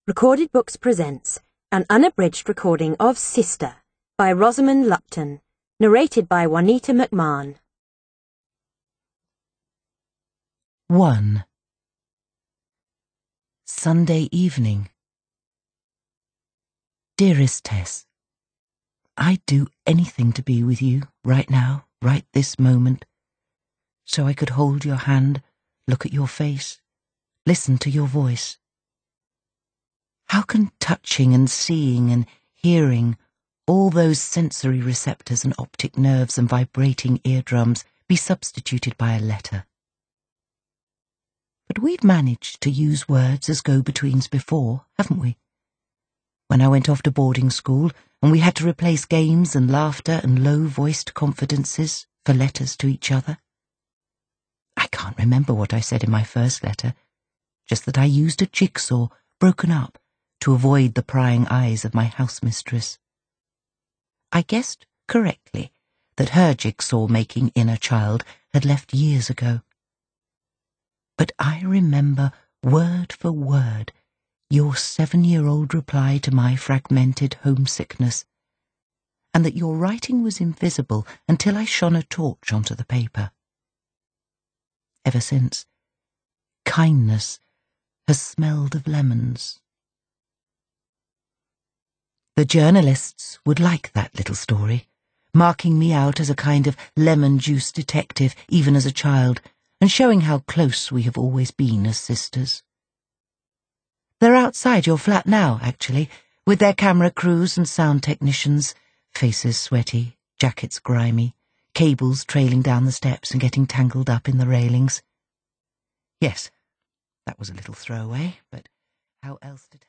Recorded Books presents an unabridged recording of Sister by Rosamund Lupton, narrated by Juanita McMahon. 1. Sunday evening. Dearest Tess, I'd do anything to be with you right now, right this moment, so I could hold your hand, look at your face, listen to your voice. How can touching and seeing and hearing, all those sensory receptors and optic nerves and vibrating eardrums, be substituted by a letter? But we've managed to use words as go-betweens before, haven't we? When I went off to boarding school and we had to replace games and laughter and low-voiced confidences for letters to each other. I can't remember what I said in my first letter, just that I used a jigsaw, broken up, to avoid the prying eyes of my housemistress. I guessed correctly that her jigsaw-making inner child had left years ago. But I remember, word for word, your 7-year-old reply to my fragmented homesickness, and that your writing was invisible until I shone a torch onto the paper. Ever since, kindness has smelled of lemons. The journalists would like that little story, marking me out as a kind of lemon juice detective even as a child, and showing how close we have always been as sisters. They're outside your flat now, actually, with their camera crews and sound technicians, faces sweaty, jackets grimy, cables trailing down the steps and getting tangled up in the railings. Yes, that was a little throwaway, but how else to tell?